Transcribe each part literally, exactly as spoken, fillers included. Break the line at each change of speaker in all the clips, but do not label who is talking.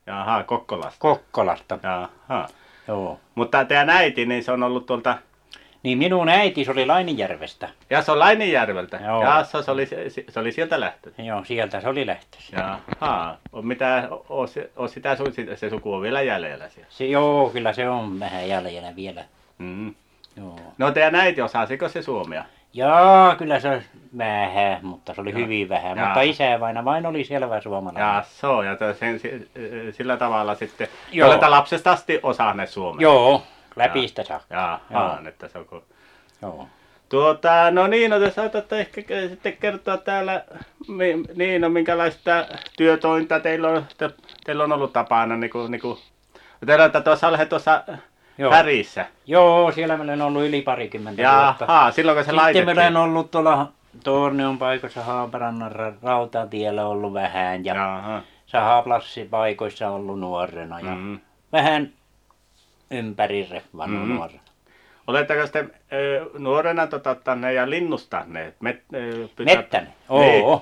Jaha, Kokkolasta.
Kokkolasta.
Jaha.
Joo.
Mutta teidän äiti, niin se on ollut tuolta...
Niin minun äiti se oli Laininjärvestä.
Ja se on Laininjärveltä.
Joo.
Ja se, se, oli, se oli sieltä lähtöisin.
Joo, sieltä se oli lähtöisin.
Jaha. On mitä, on, on sitä se suku on vielä jäljellä siellä.
Se, joo, kyllä se on vähän jäljellä vielä.
Mm.
Joo.
No teidän äiti osasiko se suomea?
Jaa, kyllä se vähän, mutta se oli
Jaa.
hyvin vähän.
Jaa.
Mutta isä vain, vain oli selvä suomalainen.
Ja se on, ja sen, sillä tavalla sitten,
Joo.
olette lapsesta asti osanneet suomea.
Joo, läpistä saakka.
Jaha, että se on...
Joo.
Tuota, no niin, no te saatatte ehkä sitten kertoa täällä, niin, no minkälaista työtointa teillä on, te, teillä on ollut tapana, niin kuin, niin kuin, teillä olette tuossa olleet tuossa
Joo.
Härissä.
Joo, siellä meillä on ollut yli parikymmentä vuotta.
Jaha, silloin kun se
Sitten
laitettiin.
meillä on ollut tuolla Tornion paikassa Haaparannan ra- rautatiellä ollut vähän ja
Jaha.
Sahaplassipaikoissa ollut nuorena ja
Mm.
vähän ympäri Rehvano
Mm.
nuorena.
Oletteko sitten ö, nuorena tota, ottaneet ja linnustaneet? Met, ö, pysä-
Mettäne? Oo.
Niin.
Joo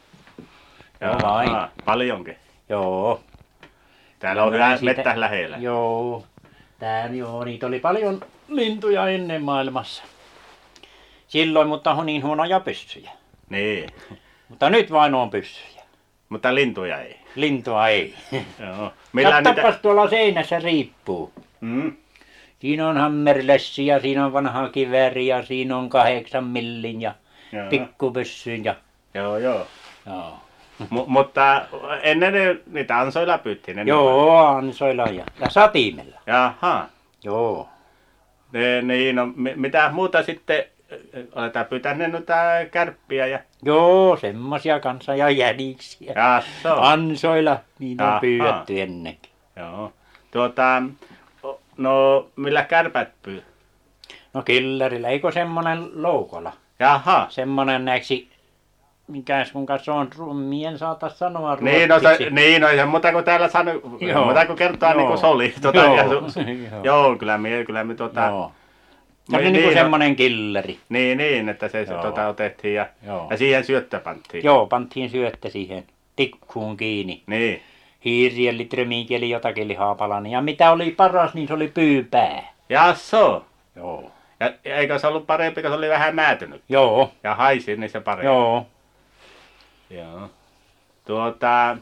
Jaha,
vain.
paljonkin.
Joo.
Täällä on
Kyllä
hyvä
siitä-
mettä lähellä.
Joo. Tää, joo, niitä oli paljon lintuja ennen maailmassa. Silloin, mutta on niin huonoja pyssyjä.
Niin,
Mutta nyt vain on pyssyjä.
mutta lintuja ei.
Lintua ei.
Joo. Millään
Katsopas
niitä...
tuolla seinässä riippuu.
Mm.
Siinä on hammerlessi ja siinä on vanha kivääri ja siinä on kahdeksan millin ja
Joo.
pikkupyssyn ja...
Joo, joo.
Joo.
M- mutta ennen ne, niitä ansoilla pyyttiin. ennen vai?
Joo, ansoilla ja, ja satimella.
Jaha.
Joo.
Ne, niin, no, mi- mitä muuta sitten, aletaan pyytäneet noita kärppiä ja...
Joo, semmosia kanssa ja jäniksiä.
Jasso.
Ansoilla niitä
Jaha.
on pyydetty ennenkin.
Joo. Tuota, o- no millä kärpät pyy?
No killerillä, eikö semmonen loukola?
Jaha.
Semmonen näiksi, mikäs kun kanssa on rummien saata sanoa
Niin, no se,
ruotsiksi.
niin, no ja muuta kuin täällä sanoi,
Joo.
muuta kuin kertoa
Joo.
niin kuin se oli. Tuota,
Joo.
ja su, su,
Joo.
joo, kyllä me, kyllä me tuota...
Joo. Se oli
niin,
niinku
no-
semmonen killeri.
Niin, niin, että se, se
Joo.
tuota, otettiin ja,
Joo.
ja siihen syöttö pantiin.
Joo, pantiin syötte siihen tikkuun kiinni.
Niin.
Hiiri eli trömiinki eli jotakin lihapalainen. Ja mitä oli paras, niin se oli pyypää.
Jasso.
Joo.
Ja ja eikö se ollut parempi, kun se oli vähän määtynyt?
Joo.
Ja haisi, niin se parempi.
Joo.
Joo. Tuota...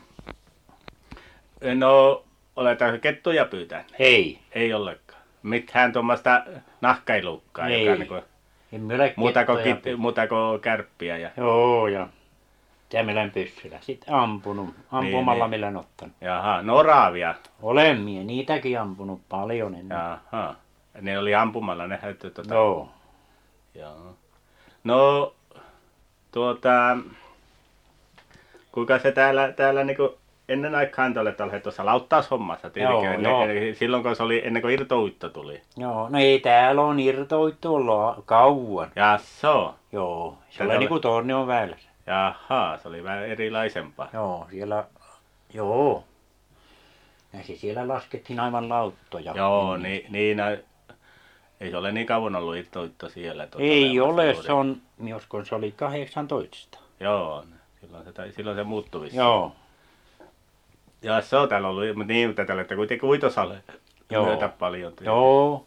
No, oletko kettuja pyytänyt?
Ei.
Ei ollenkaan. Mitään tuommoista nahkailukkaa,
Ei.
joka niinku...
En minä ole
Muuta kuin,
kettuja
kit,
pyytänyt.
muuta kuin kärppiä ja...
Joo, ja tämmöinen pyssyllä. Sitten ampunut. Ampumalla
niin.
millä en ottanut.
Jaha, no oraavia.
Olen mie niitäkin ampunut paljon ennen.
Jaha. Ne oli ampumalla, ne häytty tuota...
Joo.
Joo. No, tuota... Kuinka se täällä, täällä niinku... Ennen aikaan te olette olleet tuossa lauttaushommassa tietenkin.
Joo,
ennen,
joo.
eli silloin kun se oli, ennen kuin irtouitto tuli.
Joo, no ei täällä on irtoittu olla kauan.
Jasso.
Joo, se
Tätä
oli
ole-
niinku Tornion väylässä.
Jaha, se oli vähän erilaisempaa.
Joo, siellä, joo. Ja se siellä laskettiin aivan lauttoja.
Joo,
Mm.
niin, niin no, ei se ole niin kauan ollut irtoitto siellä. tuota
Ei
olemassa
ole,
juuri.
se on, josko se oli kahdeksantoista.
Joo, silloin se, tai- silloin se muuttui vissiin.
Joo,
Ja se on täällä ollut, mutta niin, mutta te olette kuitenkin uitosalle
Joo.
myötä paljon.
joo.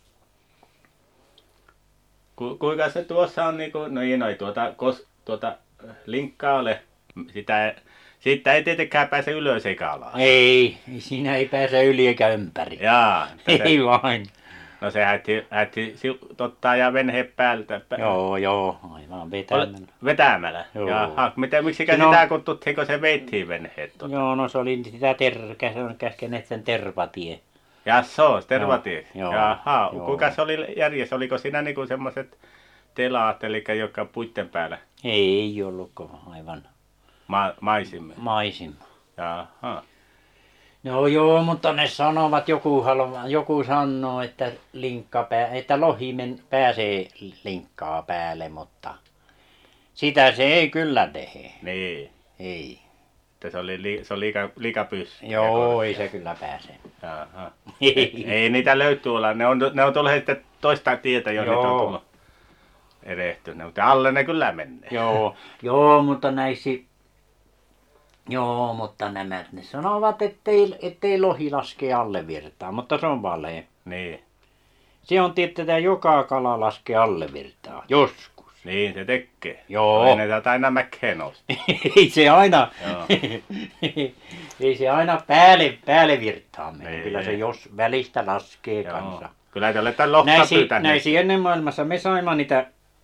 Ku, kuinka se tuossa on, niin kuin, no ei, no ei tuota, kos, tuota linkkaa ole, sitä, siitä ei tietenkään pääse ylös eikä alas.
Ei, ei siinä ei pääse yli eikä ympäri.
Jaa, että
Ei
se,
vain.
no se hätti, hätti ottaa ja venhe päältä. Pä,
Joo, joo, aivan vetämällä.
Vetämällä.
Joo.
Jaha, miten, miksikä
No.
sitä kutsuttiin, kun se veittiin venheet? Tuota?
Joo, no se oli sitä ter, se on käskeneet sen tervatie.
Ja se on, tervatie.
Joo,
Jaha,
joo.
kuinka se oli järjessä? Oliko siinä niinku semmoiset telaat, eli jotka puitten päällä
Ei ollutko aivan
ma- maisimme?
maisin.
Jaha.
No joo, mutta ne sanovat, joku, halua, joku sanoo, että, linkka pää, että lohi men, pääsee linkkaa päälle, mutta sitä se ei kyllä tehe.
Niin.
Ei.
Että se oli li- se on liika, liika pyssy.
Joo, ei se kyllä pääse.
Jaha.
Ei.
Ei niitä löytyy olla. Ne on, ne on tulleet sitten toista tietä, jos niitä on
Joo.
tullut erehtyneet. Mutta alle ne kyllä menee.
Joo, joo, mutta näissä Joo, mutta nämä ne sanovat, ettei, ettei lohi laske alle virtaa, mutta se on vale.
Niin.
Se on tietty, että joka kala laskee alle virtaa, joskus.
Niin se tekee.
Joo.
Ei ne täältä aina mäkeen nousta.
Ei se aina,
Joo.
ei se aina päälle, päälle virtaa mene.
Ei,
Kyllä se
ei.
jos välistä laskee
Joo.
kanssa.
Kyllä te olette lohta
Näisi,
pyytäneet.
näisi ennen maailmassa me saimme niitä,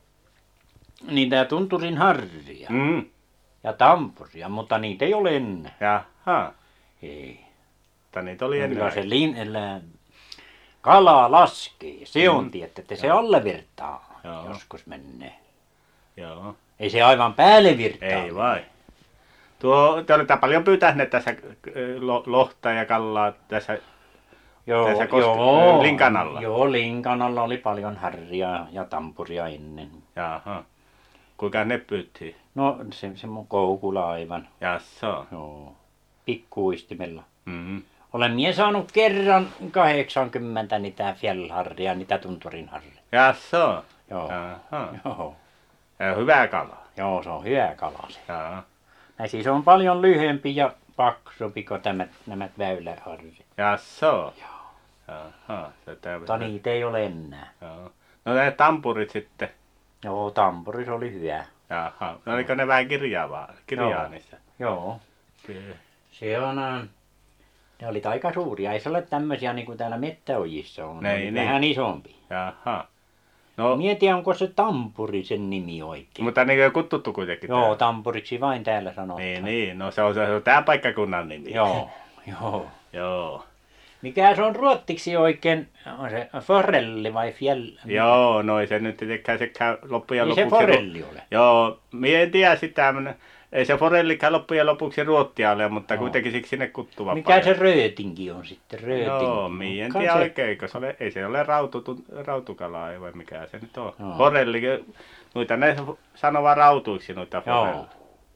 niitä tunturin harria
Mm.
ja tampuria, mutta niitä ei ole enää.
Jaha.
Ei.
Mutta niitä oli
Kyllä
ennen.
se lin, elä, kala laskee, se on
Mm.
tietty, että se alle virtaa
Joo.
joskus menee.
Joo.
Ei se aivan päälle virtaa.
Ei vai. Tuo, te olette paljon pyytäneet tässä äh, lo, lohta ja kallaa tässä.
Joo,
Tässä koske-
joo,
Linkan alla.
Joo, Linkan alla oli paljon harria ja tampuria ennen.
Jaha. Kuinka ne pyyttiin?
No se, se mun koukula aivan.
Jasso.
Joo. Pikkuistimella.
Mm.
Olen mie saanut kerran kahdeksankymmentä niitä fjällharria, niitä tunturin harria.
Jasso.
Joo.
Jaha.
Joo.
Ja hyvää kalaa.
Joo, se on hyvä kala se.
Jaa.
Näin siis on paljon lyhyempi ja paksumpi kuin tämä, nämä väyläharrit.
Jasso. Jaha. Se
Mutta niitä ei ole enää.
Joo. No ne tampurit sitten.
Joo, tampuris oli hyvä.
Jaha. No oliko ne vähän kirjavaa? Kirjaa
Joo.
niissä?
Joo.
Kyllä.
Se on, äh, ne oli aika suuria. Ei se ole tämmöisiä niin kuin täällä mettäojissa on.
Ne
Ne
ei
oli
niin.
vähän isompi.
Jaha. No,
Mieti, onko se tampuri sen nimi oikein.
mutta niin kutsuttu kuitenkin.
Joo,
täällä.
tampuriksi vain täällä sanotaan.
Niin, niin. No se on, se on tää paikkakunnan nimi.
Joo, joo.
Joo.
Mikä se on ruotsiksi oikein? On se forelli vai fjäll?
Joo, no ei se nyt tietenkään sekään loppujen
Ei se
lopuksi.
forelli ole.
Joo, mie en tiedä sitä. Ei se forellikään loppujen lopuksi ruottia ole, mutta
Joo.
kuitenkin siksi sinne kuttuva
Mikä se röötinki on sitten? Röötinki.
Joo, mie en
Kai
tiedä
se-
oikein, kun se ole, ei se ole raututu, rautukalaa vai mikä se nyt on.
Joo.
Forelli, noita ne sanovat rautuiksi noita
Joo.
forelli.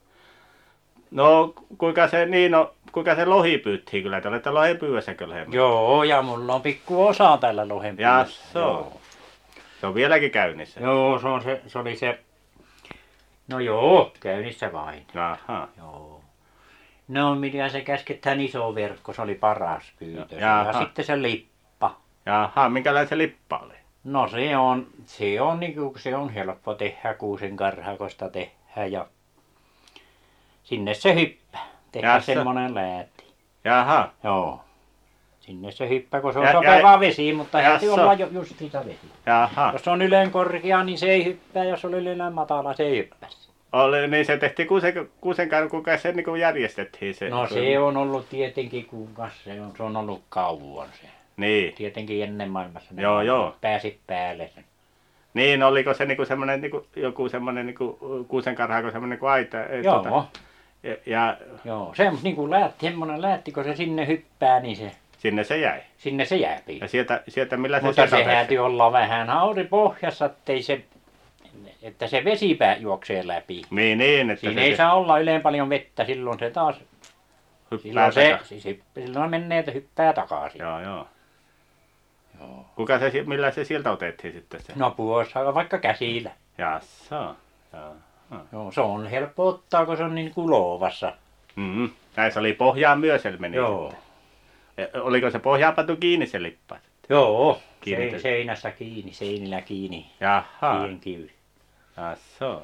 No, kuinka se, niin no, kuinka se lohi pyyttiin kyllä, te olette lohen pyydössä kyllä.
Joo, ja mulla on pikku osa tällä lohen
Jasso.
pyydössä. Joo.
Se on vieläkin käynnissä.
Joo, se, on se, se oli se. No joo, käynnissä vain.
Jaha.
Joo. No mitä se käsketään iso verkko, se oli paras pyytö.
Jaha.
Ja sitten se lippa.
Jaha, minkälainen se lippa oli?
No se on, se on niinku, se on helppo tehdä kuusen karhakosta tehdä ja sinne se hyppää. Tehdä
Jassa.
semmonen läätti.
Jaha.
Joo. Sinne se hyppää, kun se on
Ja-
sopeva
ja-
vesi, mutta täytyy
Jassa.
olla jo justiinsa vesi.
Jaha.
Jos on ylen korkea, niin se ei hyppää, jos on ylen matala, se ei hyppää.
Oli, niin se tehtiin kuusen, kuusen kanssa, kuinka se niin kuin järjestettiin se.
No se on ollut tietenkin, kuinka se on, se on ollut kauan se.
Niin.
Tietenkin ennen maailmassa ne
Joo, joo.
pääsi päälle sen.
Niin, oliko se niinku semmoinen, niinku, joku semmoinen niinku, kuusen karhaako semmoinen niinku aita? eh,
Joo,
Tota, ja, ja
joo. Se on niin kuin läätti, semmoinen läätti, kun se sinne hyppää, niin se,
sinne se jäi.
sinne se jääpi.
Ja sieltä, sieltä millä se
Mutta
sieltä
se
otettiin?
täytyy olla vähän hauri pohjassa, ettei se, että se vesipää juoksee läpi.
Niin, niin, että
Siinä
se,
ei
se
saa olla yleen paljon vettä, silloin se taas,
hyppää
silloin se,
takaisin.
siis hyppää, silloin menee, että hyppää takaisin.
Joo, joo.
Joo.
Kuka se, si- millä se sieltä otettiin sitten se?
No puossa, vaikka käsillä.
Jassa. Joo.
Joo, se on helppo ottaa, kun se on niin kuin loovassa.
Mm-hmm. Näissä oli pohjaan myös se meni.
Joo.
sitten. E, Oliko se pohjaan pantu kiinni se lippa?
Joo,
Kiinnitetty.
se, seinässä kiinni, seinillä kiinni,
Jaha.
siihen kiinni.
Jassa.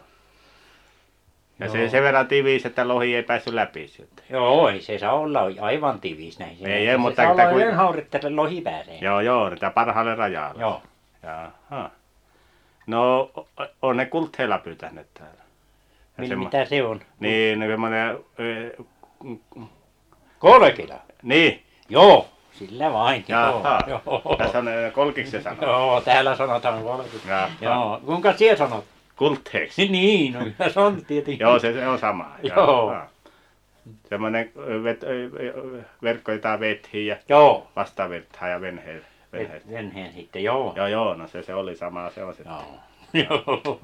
Ja
Joo.
se sen verran tiivis, että lohi ei päässyt läpi sieltä.
Joo, ei se saa olla aivan tiivis näin. Se,
Ei,
se
ei, mutta
saa
että
olla
kun-
yhden haurit, että lohi pääsee.
Joo, joo, niitä parhaalle rajalle.
Joo.
Jaha. No, o- on ne kultheilla pyytäneet täällä. Ja
Mil,
semmo-
mitä se on?
Niin, ne semmoinen... ö,
Kolkila?
Niin,
Joo, sillä vain.
jaha.
Joo, joo.
Tässä on ö, kolkiksi se sanoo.
Joo, täällä sanotaan kolkila.
Jaha.
Joo, kuinka siellä sanot?
Kultheiksi.
Niin, no kyllä se on tietenkin.
Joo, se, se on sama.
Joo.
Jaha. Semmoinen ö, vet, ö, ö, verkko, jota vettiin ja
Joo,
vastavirtaa ja venheillä. venheillä.
venheen sitten, joo.
Joo, joo, no se, se oli sama, se on se.
Joo. Joo.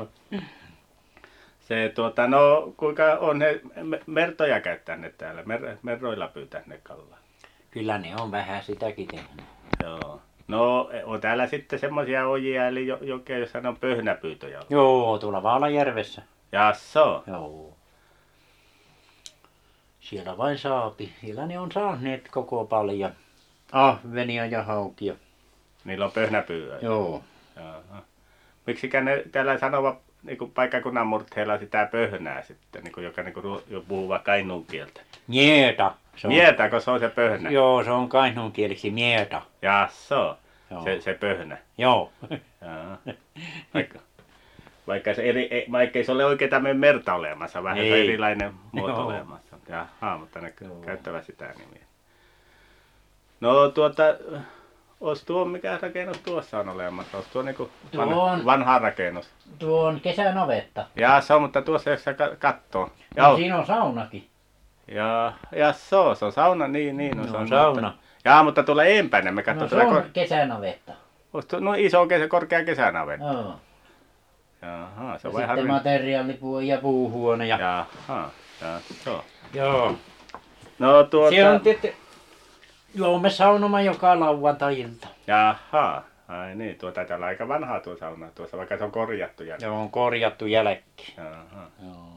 Se tuota, no kuinka on ne me- mertoja käyttäneet täällä, mer, merroilla pyytäneet kallaa.
Kyllä ne on vähän sitäkin tehnyt.
Joo. No on täällä sitten semmoisia ojia, eli jo, jokea, jossa ne on pöhnäpyytöjä ollut.
Joo, tuolla Vaalajärvessä.
Jasso.
Joo. siellä vain saapi. Siellä ne on saaneet koko paljon ahvenia ja haukia.
Niillä on pöhnäpyyntöjä.
Joo.
Jaha. Miksikä ne täällä sanovat niin paikkakunnan murteella sitä pöhnää sitten, niin kuin, joka niin kuin, puhuu vaikka kainuun kieltä?
Mieta. Se on,
Mietääkö se on se pöhnä?
joo, se on kainuun kieliksi mieta.
Jasso,
Joo.
se, se pöhnä.
Joo.
Jaha. Vaikka, vaikka, se eri, ei- vaikka ei se ole oikein tämmöinen merta olemassa, vähän se on
Ei.
erilainen muoto
Joo.
olemassa. Jaha, mutta ne
Joo.
käyttävät sitä nimiä. No tuota, olisi tuo, mikä rakennus tuossa on olemassa? Olisi tuo niinku
Tuo
vanha,
on-
vanha rakennus?
Tuo on kesänavetta.
Jaa, se on, mutta tuossa jos sä ka- kattoo.
No,
Joo.
siinä on saunakin.
Ja, ja se on, se on sauna, niin, niin. No,
No,
se on
sauna.
Mutta, jaa, mutta tulee empänä, me
No
katsotaan.
se
No,
on
kor-
kesänavetta.
olisi tuo, no iso kesä, korkea kesänaven.
Joo.
Jaha, se
Ja
on vähän
sitten materiaalipuu ja puuhuone. Ja...
Jaha, ja, joo.
Joo.
No tuota,
Se on tietty... Joo, me saunomaan joka lauantai-ilta.
jaha, ai niin, tuo taitaa olla aika vanhaa tuo sauna tuossa, vaikka se on korjattu. Ja,
Joo, on korjattu jälkeen.
jaha.
Joo.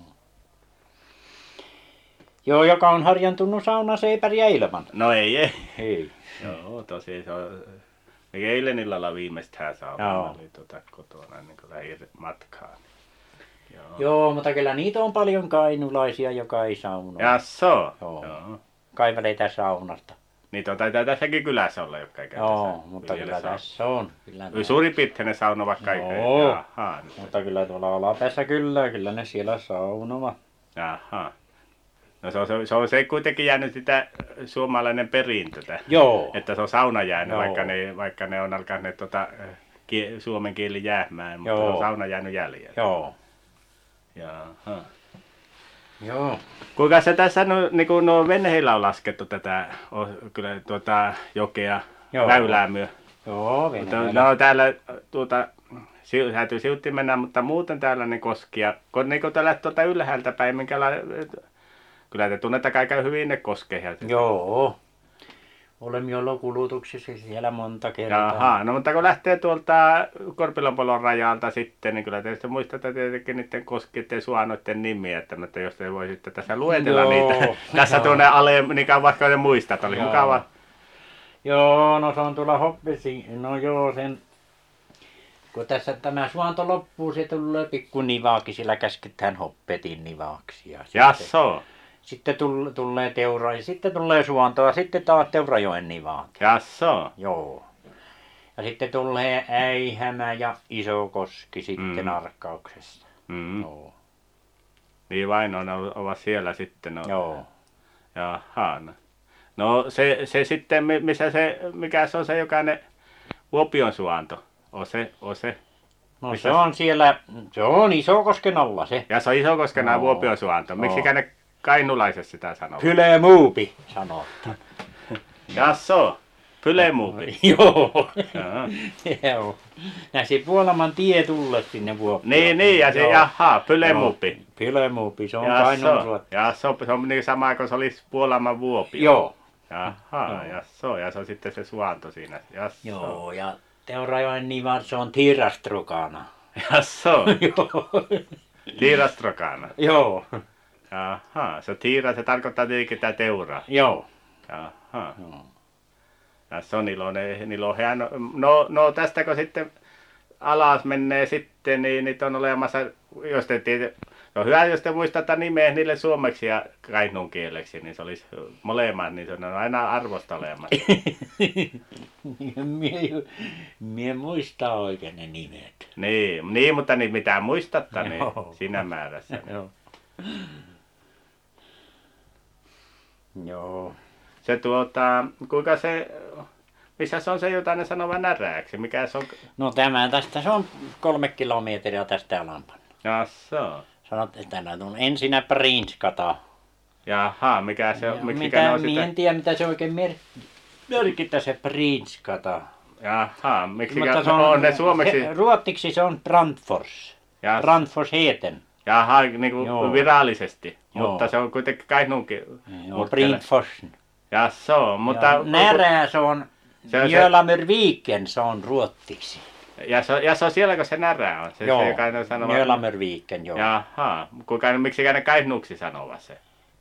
Joo, joka on harjantunut sauna, se ei pärjää ilman.
No ei, ei.
Ei.
Joo, tosi se on, me eilen illalla viimeistään sauna,
Joo.
oli tuota kotona ennen kuin lähdin matkaan. Joo.
Joo, mutta kyllä niitä on paljon kainulaisia, joka ei saunoa.
Jasso,
Joo.
joo.
Kaivaleita saunasta.
Niitä on taitaa tässäkin kylässä olla, jotka ei käy
Joo,
tässä
mutta kyllä
Viljelessä.
tässä on. Kyllä ne-
Suurin piirtein ne saunovat kaikki.
Joo.
Jaha, nyt-
Mutta kyllä tuolla alapäässä kyllä, kyllä ne siellä saunovat.
jaha. No se on se, se on se kuitenkin jäänyt sitä suomalainen perintö,
Joo.
että se on sauna jäänyt,
Joo.
vaikka ne, vaikka ne on alkaneet tota, kie, suomen kieli jäämään, mutta
Joo.
se on sauna jäänyt jäljelle.
Joo.
Jaha.
Joo.
Kuinka se tässä no, niin kuin no veneillä on laskettu tätä o, kyllä tuota jokea
Joo.
väylää myö.
Joo,
Mutta
Venäjällä.
no täällä tuota, si- täytyy siutti mennä, mutta muuten täällä ne koskia. Kun niin kuin täällä tuolta ylhäältä päin, minkälainen, kyllä te tunnette aika hyvin ne koskeja.
Joo. Olemme ollut kulutuksissa siellä monta kertaa.
Jaha, no mutta kun lähtee tuolta Korpilonpolon rajalta sitten, niin kyllä te sitten muistatte tietenkin niiden koskien suanoiden nimiä, että mutta jos te voisitte tässä luetella
Joo,
niitä. Tässä
joo.
tuonne ale, niin kauan vaikka ne muistat, oli
Joo.
mukava.
Joo, no se on tuolla Hoppesi. No joo, sen... Kun tässä tämä suanto loppuu, se tulee pikku nivaaki, sillä käsketään Hoppetin nivaksi. Ja sitten,
Jasso,
sitten tull, tulee Teura, ja sitten tulee suantoa, sitten taas Teurajoen nivaaki.
jasso.
Joo. Ja sitten tulee Äihämä ja Isokoski sitten
Mm.
Arkkauksessa.
Mm.
Joo.
Niin vain on, ovat siellä sitten. No.
Joo.
Jaha. No, no se, se sitten, mi- missä se, mikä se on se jokainen Vuopion suanto? On se, on se.
No
Missä
se on siellä, se on Isokosken alla se.
Ja se on Isokosken
Joo.
Vuopion suanto. Miksikä ne kainulaiset sitä sanoo?
Pylemuupi sanotaan.
Jasso, Pylemuupi.
Joo.
Jaha.
Joo. Näin Puolaman tie tulla sinne Vuopioon.
Niin, niin, ja se,
Joo.
jaha, Pylemuupi.
Pylemuupi, se on Kainuun
Jasso,
suot.
jasso, se on niin sama kuin se olisi Puolaman Vuopio.
Joo.
Jaha,
Joo.
jasso, ja se on sitten se suanto siinä. Jasso.
Joo, ja Teurajoen nivan se on Tirastrokana.
Jasso,
Joo.
Tiirastrokana.
Joo.
Jaha, se tiira, se tarkoittaa tietenkin tämä teuraa.
Joo.
Jaha.
Joo.
Ja se on iloinen, iloinen hieno. No, no tästäkö sitten alas menee sitten, niin niitä on olemassa, jos te tiedä, no hyvä, jos te muistatte nimeä niille suomeksi ja kainuun kieleksi, niin se olisi molemmat, niin se on aina arvosta olemassa.
Mie, mie muistaa oikein ne nimet.
Niin, niin mutta niin mitä muistatte, niin
Joo.
siinä määrässä. Niin.
Joo. Joo.
Se tuota, kuinka se, missä se on se, jota ne sanovat näräksi, mikä se on?
No tämä tästä, se on kolme kilometriä tästä alampana.
Jasso.
Sanot, että tämä on ensinnä Prinskata.
Jaha, mikä se on,
Ja
miksi ne
mitä,
on
mie en
sitä?
tiedä mitä se oikein mer- merkitä se Prinskata.
Jaha, miksi
Mutta se
on, on ne suomeksi?
he- ruotsiksi se on Brandfors.
Ja,
Brandfors Heten.
jaha, niin kuin
Joo.
virallisesti,
Joo.
mutta se on kuitenkin kainuunkin.
Joo, Brandforsen.
Ja se on, mutta...
Ja Närä se on,
Se on se-
Mjölammerviken se on ruotsiksi.
Ja se, ja se on siellä, kun se närä on. Se,
Joo,
se joka ne sanoo.
Mjölammerviken, joo.
Jaha, kuinka, miksi ne kainuuksi sanovat se?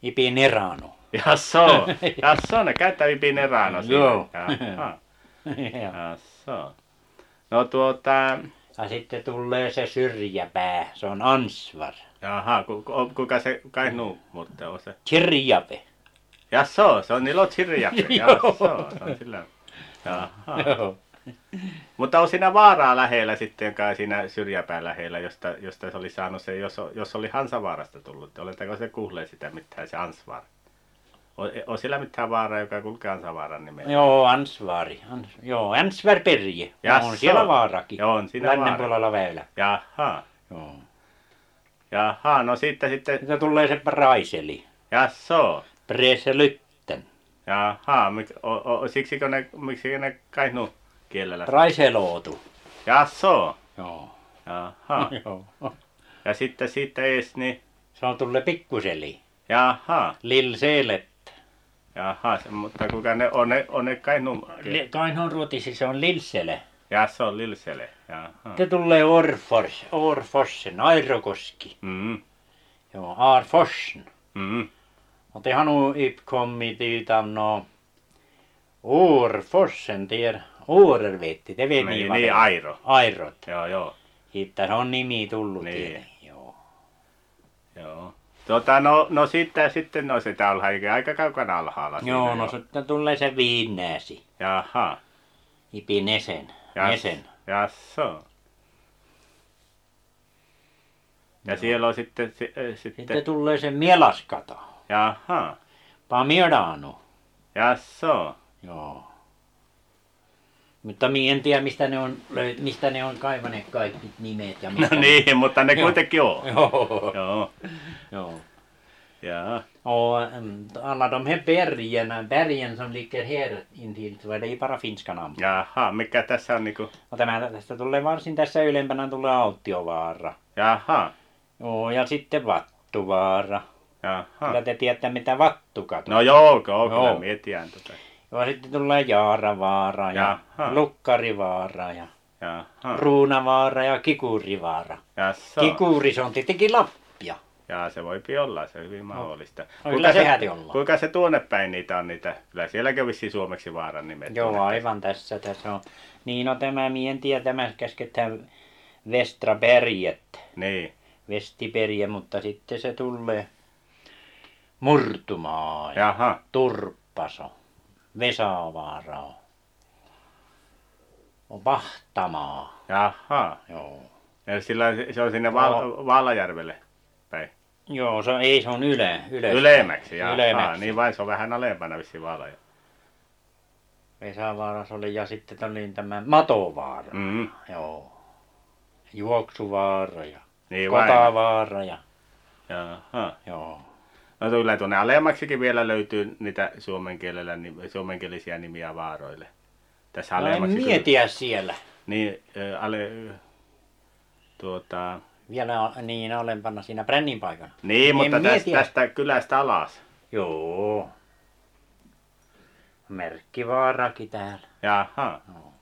Ipi Nerano.
Jasso, jasso, ne käyttää Ipi Nerano siinä.
Joo.
Jaha.
Joo.
Jasso. No tuota,
Ja sitten tulee se syrjäpää, se on Ansvar.
jaha, ku, ku, kuka se Kainuu mutta on se?
Chirjave.
Jasso, se on Nilo Chirjappi. Jasso, se on sillä. Jaha.
Joo.
Mutta on siinä vaaraa lähellä sitten, joka on siinä syrjäpään lähellä, josta, josta se oli saanut se, jos, jos oli Hansavaarasta tullut. Oletteko se kuulleet sitä mitään, se Ansvar? On, on siellä mitään vaaraa, joka kulkee Hansavaaran nimellä?
Joo, Ansvari. Ans, joo, Ansvarperje.
Jasso.
On siellä vaarakin.
Joo, on siinä
Lännen
vaara.
puolella väylä.
Jaha.
Joo.
Jaha, no sitten sitten,
Sitten tulee se Praiseli.
jasso.
Preselytten.
Jaha, mik, o, o, siksikö ne, miksi ne Kainuu kielellä?
Praiselootu.
Jasso.
Joo.
Jaha.
Joo.
Ja sitten siitä ees, niin,
Se on tulee pikkuseli.
jaha.
Lil Seelet.
Jaha, se, mutta kuka ne on, ne, on ne Kainuu
Li- Kainhon ruotisi se on Lilsele.
Jasso, Lilsele. Jaha.
Sitten tulee Orfors, Orforsen, Airokoski.
Mm.
Joo, Arforsen.
Mm.
Och det har nog uppkommit utan nå Orforsen där Årervetti, det vet ni
Niin,
vad det
niin,
är.
Airo.
Airot.
Joo, joo.
Hittar on nimi tullut
Niin.
niin. Joo.
Joo. Tota, no, no sitten, sitten no sitä on aika, aika kaukana alhaalla. siinä
Joo, no
jo.
sitten tulee se Viinäsi.
Jaha.
Ipi Nesen.
Jas-
Nesen.
Jasso. Ja siellä on sitten, si, äh,
Sitten
sitten,
tulee se Mielaskato.
jaha.
Pamiodano.
Jasso.
Joo. Mutta minä en tiedä mistä ne on, löy- mistä ne on kaivaneet kaikki nimet ja
No
mistä ne-
niin, mutta ne
Joo.
kuitenkin on.
Joo.
Joo.
Joo.
Ja.
Och mm, alla de här bergen, bergen som ligger här intill så är det ju bara finska namn.
Jaha, mikä tässä on niinku,
Och tämä, tästä tulee varsin tässä ylempänä tulee Autiovaara.
jaha.
Joo, ja sitten Vattuvaara. Kyllä
Jaha.
te tiedätte mitä Vattukat on.
No joo, joo, kyllä
Joo.
mietitään tota.
Ja sitten tulee Jaaravaara ja
Jaha.
Lukkarivaara ja
Jaha.
Ruunavaara ja Kikurivaara.
Jasso.
Kikuri se on tietenkin Lappia.
Jaa, se voipi olla, se on hyvin mahdollista.
No, kyllä se häti olla.
Kuinka se tuonne päin niitä on niitä? Kyllä sielläkin vissiin suomeksi vaaran nimet.
Joo,
tuonne.
aivan tässä, tässä on. Niin no tämä, mie en tiedä, tämä käsketään Västra berget,
Niin.
Vestiberge, mutta sitten se tulee Murtumaa ja
Jaha.
Turppaso, Vesavaara on, on Pahtamaa,
Jaha.
joo.
Ja sillä se on sinne Val- Vaalajärvelle päin.
Joo, se, ei se on yle, yle.
Ylemmäksi, jaha.
Ylemmäksi.
Niin vain se on vähän alempana vissiin Vaalaja.
Vesavaara se oli ja sitten oli tämä Matovaara,
Mm.
joo. Juoksuvaara ja
Niin vain.
Kotavaara ja,
Jaha.
joo.
No kyllä tuonne alemmaksikin vielä löytyy niitä suomen kielellä, suomenkielisiä nimiä vaaroille. Tässä
No en
alemmaksi. kyllä-
mietiä siellä.
Niin, äh, ale, tuota,
Vielä on- niin alempana siinä brännin paikana.
niin,
En
mutta tästä,
mietiä.
tästä kylästä alas.
Joo. Merkkivaarakin täällä.
Jaha.
Joo.